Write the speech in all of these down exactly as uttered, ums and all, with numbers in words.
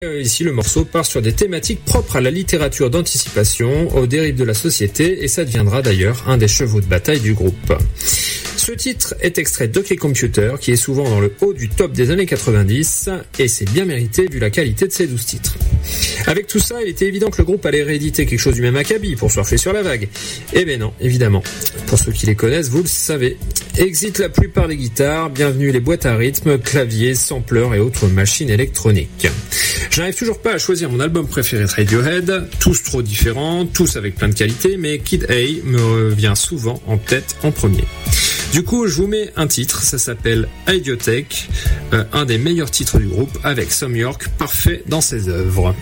Ici, le morceau part sur des thématiques propres à la littérature d'anticipation, aux dérives de la société, et ça deviendra d'ailleurs un des chevaux de bataille du groupe. Ce titre est extrait d'Ok Computer, qui est souvent dans le haut du top des années quatre-vingt-dix, et c'est bien mérité vu la qualité de ses douze titres. Avec tout ça, il était évident que le groupe allait rééditer quelque chose du même acabit pour surfer sur la vague. Eh ben non, évidemment. Pour ceux qui les connaissent, vous le savez. Exit la plupart des guitares, bienvenue les boîtes à rythme, claviers, sampleurs et autres machines électroniques. J'arrive toujours pas à choisir mon album préféré de Radiohead, tous trop différents, tous avec plein de qualités, mais Kid A me revient souvent en tête en premier. Du coup, je vous mets un titre, ça s'appelle Idiotech, euh, un des meilleurs titres du groupe, avec Thom Yorke, parfait dans ses œuvres.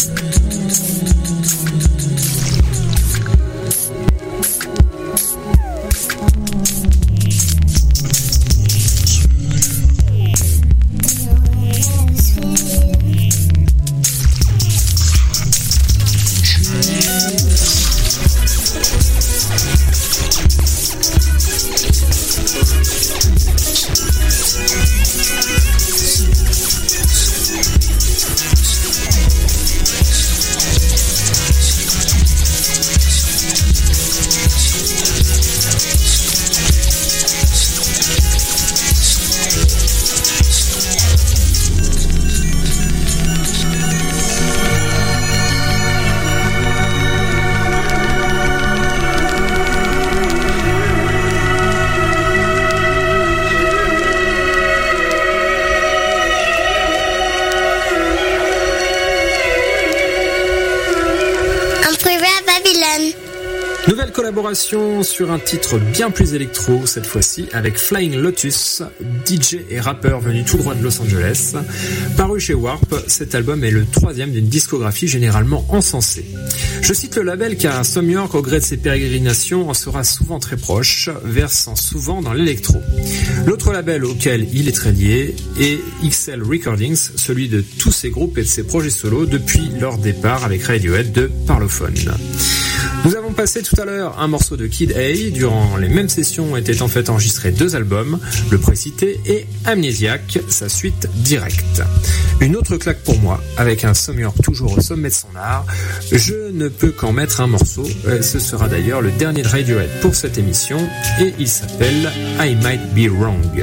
Nouvelle collaboration sur un titre bien plus électro, cette fois-ci avec Flying Lotus, D J et rappeur venu tout droit de Los Angeles. Paru chez Warp, cet album est le troisième d'une discographie généralement encensée. Je cite le label car Some York, au gré de ses pérégrinations, en sera souvent très proche, versant souvent dans l'électro. L'autre label auquel il est très lié est X L Recordings, celui de tous ses groupes et de ses projets solos depuis leur départ avec Radiohead de Parlophone. Nous avons passé tout à l'heure un morceau de Kid A. Durant les mêmes sessions étaient en fait enregistrés deux albums, le précité et Amnesiac, sa suite directe. Une autre claque pour moi, avec un Some York toujours au sommet de son art. Je ne peux qu'en mettre un morceau, ce sera d'ailleurs le dernier de Radiohead pour cette émission, et il s'appelle I Might Be Wrong.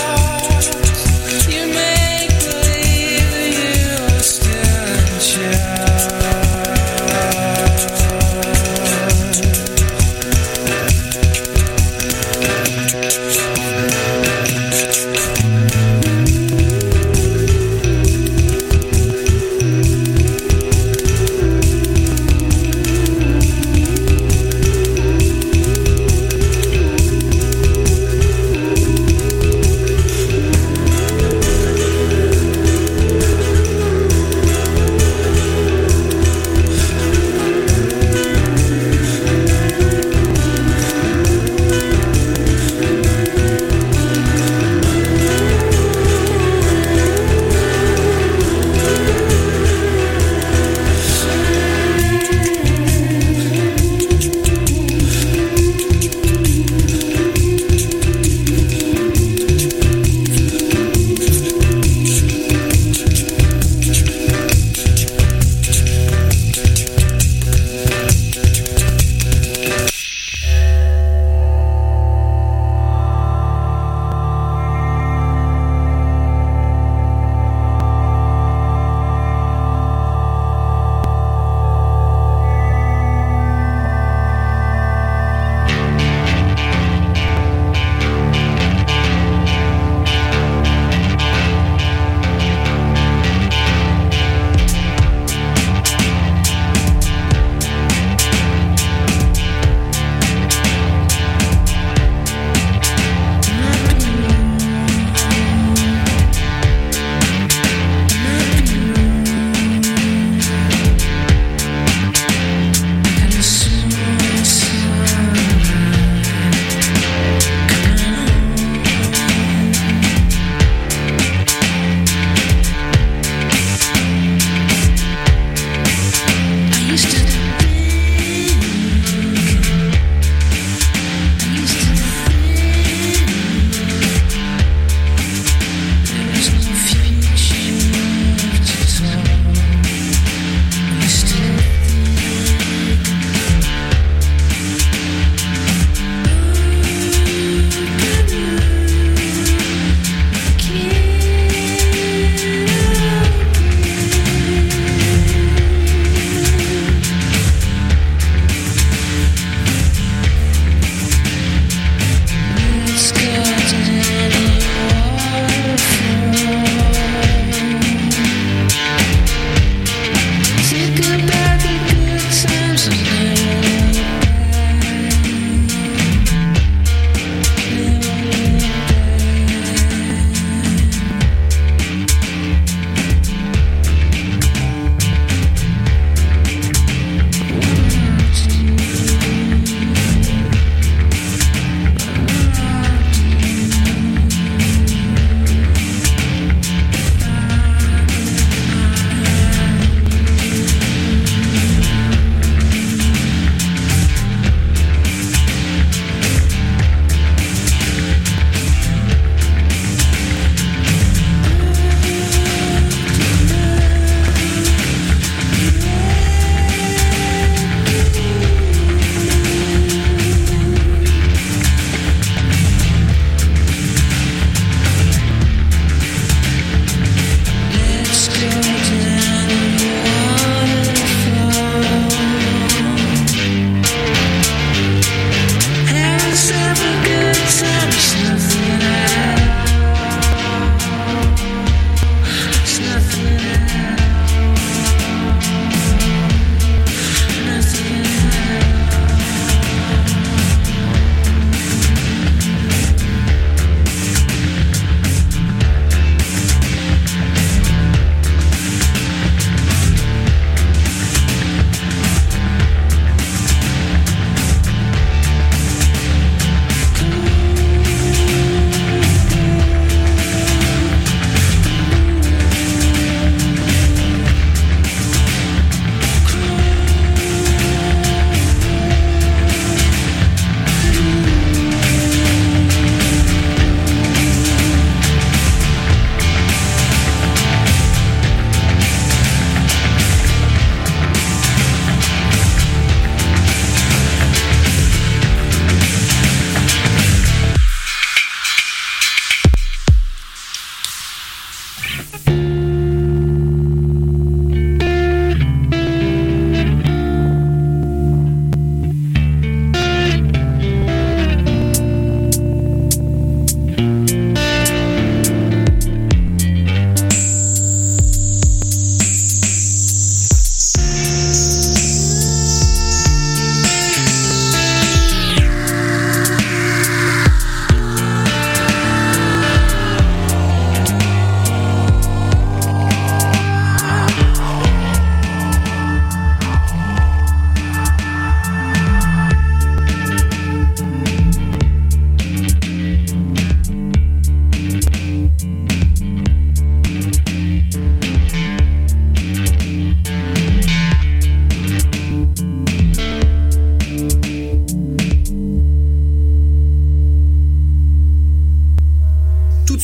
Yeah.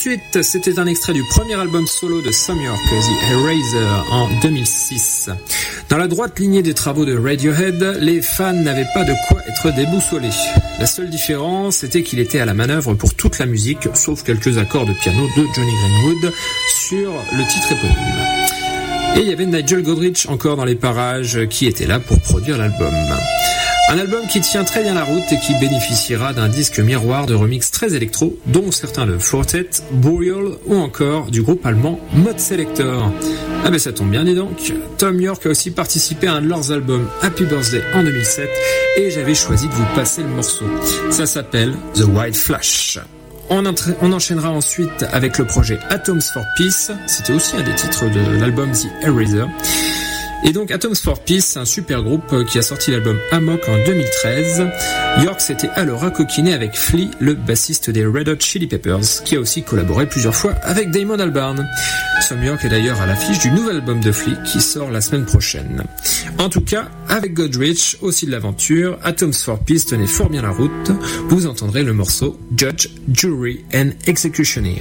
suite, c'était un extrait du premier album solo de Thom Yorke, The Eraser, en deux mille six. Dans la droite lignée des travaux de Radiohead, les fans n'avaient pas de quoi être déboussolés. La seule différence était qu'il était à la manœuvre pour toute la musique, sauf quelques accords de piano de Johnny Greenwood sur le titre éponyme. Et il y avait Nigel Godrich encore dans les parages qui était là pour produire l'album. Un album qui tient très bien la route et qui bénéficiera d'un disque miroir de remix très électro, dont certains de Fortet, Burial ou encore du groupe allemand Mod Selector. Ah ben ça tombe bien, dis donc. Thom Yorke a aussi participé à un de leurs albums, Happy Birthday, en deux mille sept, et j'avais choisi de vous passer le morceau. Ça s'appelle The White Flash. On, entra- on enchaînera ensuite avec le projet Atoms for Peace, c'était aussi un des titres de l'album The Eraser. Et donc Atoms for Peace, c'est un super groupe qui a sorti l'album Amok en deux mille treize. Yorke s'était alors racoquiné avec Flea, le bassiste des Red Hot Chili Peppers, qui a aussi collaboré plusieurs fois avec Damon Albarn. Thom Yorke est d'ailleurs à l'affiche du nouvel album de Flea qui sort la semaine prochaine. En tout cas, avec Godrich, aussi de l'aventure, Atoms for Peace tenait fort bien la route. Vous entendrez le morceau Judge, Jury and Executioner.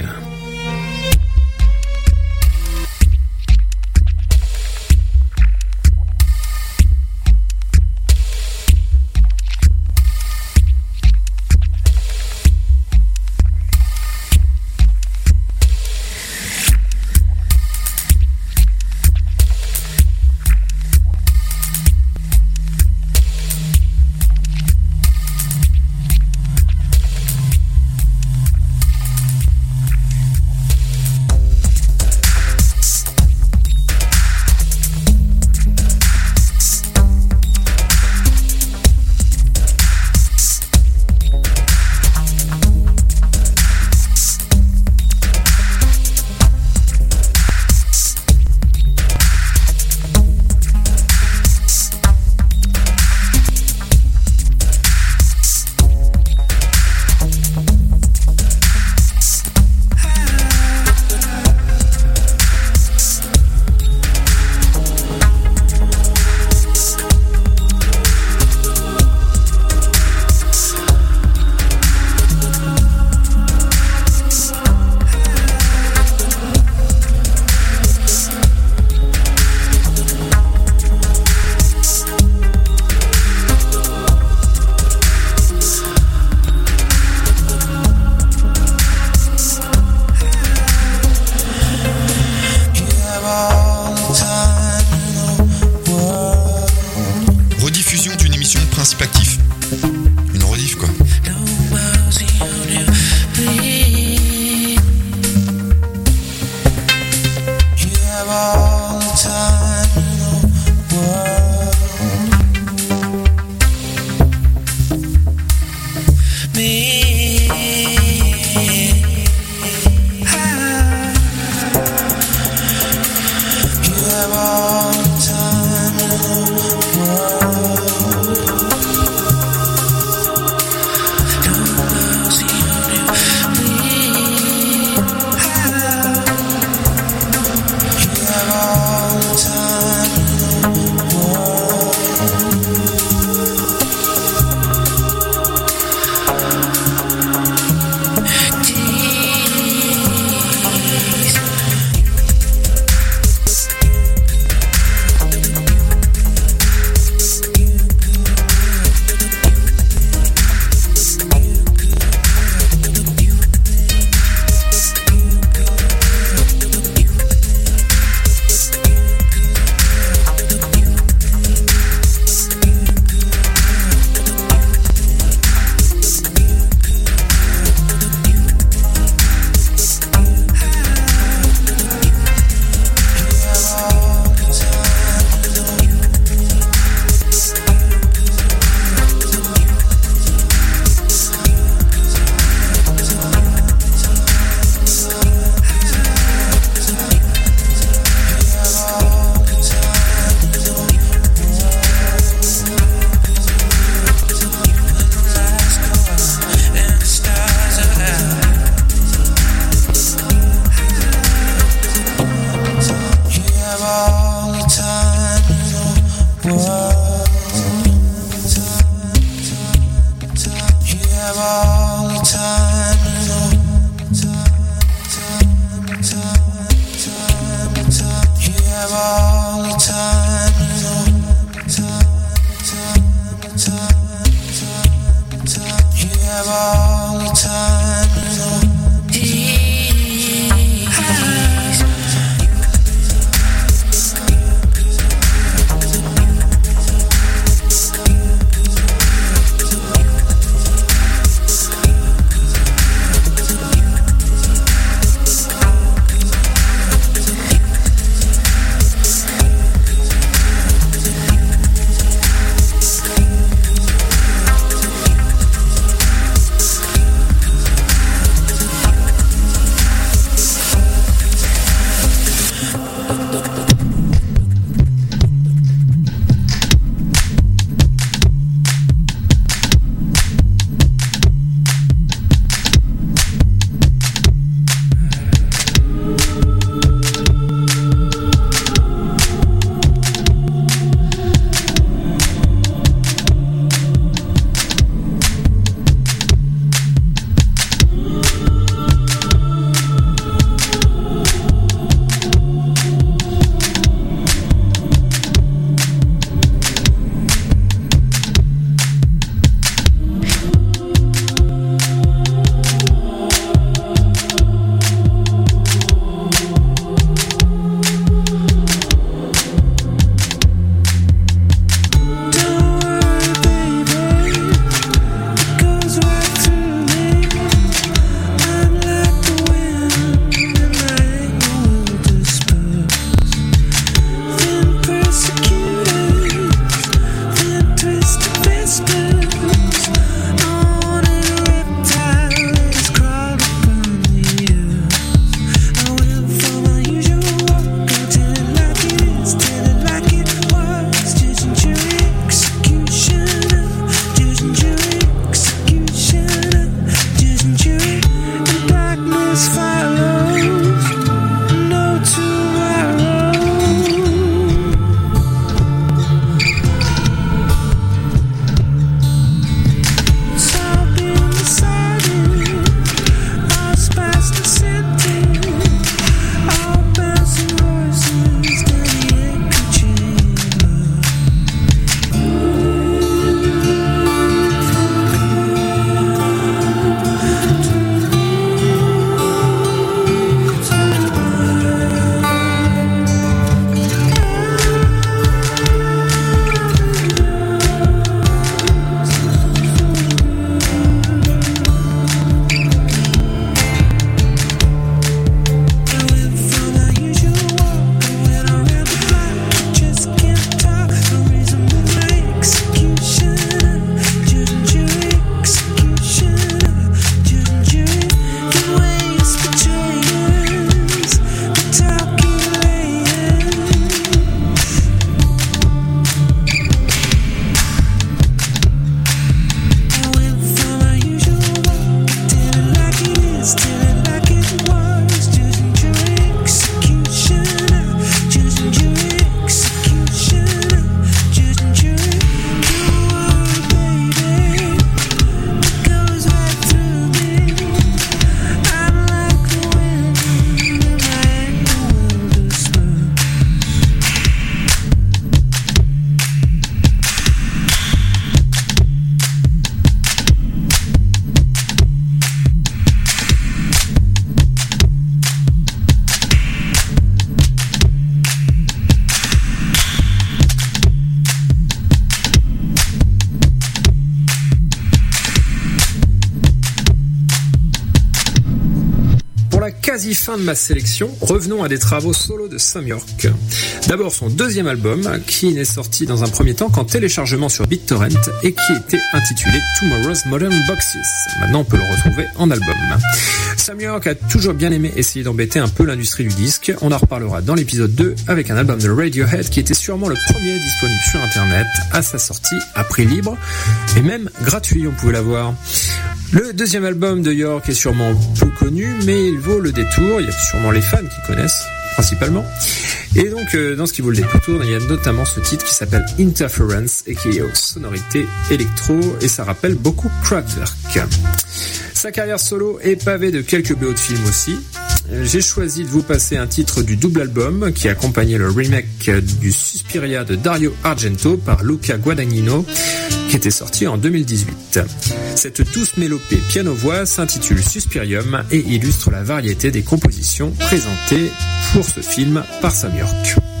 quasi fin de ma sélection, revenons à des travaux solo de Thom Yorke. D'abord son deuxième album, qui n'est sorti dans un premier temps qu'en téléchargement sur BitTorrent et qui était intitulé Tomorrow's Modern Boxes. Maintenant on peut le retrouver en album. Thom Yorke a toujours bien aimé essayer d'embêter un peu l'industrie du disque. On en reparlera dans l'épisode deux avec un album de Radiohead qui était sûrement le premier disponible sur internet à sa sortie à prix libre et même gratuit, on pouvait l'avoir. Le deuxième album de Yorke est sûrement peu connu, mais il vaut le détour. Il y a sûrement les fans qui connaissent, principalement. Et donc, euh, dans ce qui vaut le détour, il y a notamment ce titre qui s'appelle Interference et qui est aux sonorités électro, et ça rappelle beaucoup Kraftwerk. Sa carrière solo est pavée de quelques B O de films aussi. J'ai choisi de vous passer un titre du double album qui accompagnait le remake du Suspiria de Dario Argento par Luca Guadagnino, qui était sorti en deux mille dix-huit. Cette douce mélopée piano-voix s'intitule Suspirium et illustre la variété des compositions présentées pour ce film par Thom Yorke.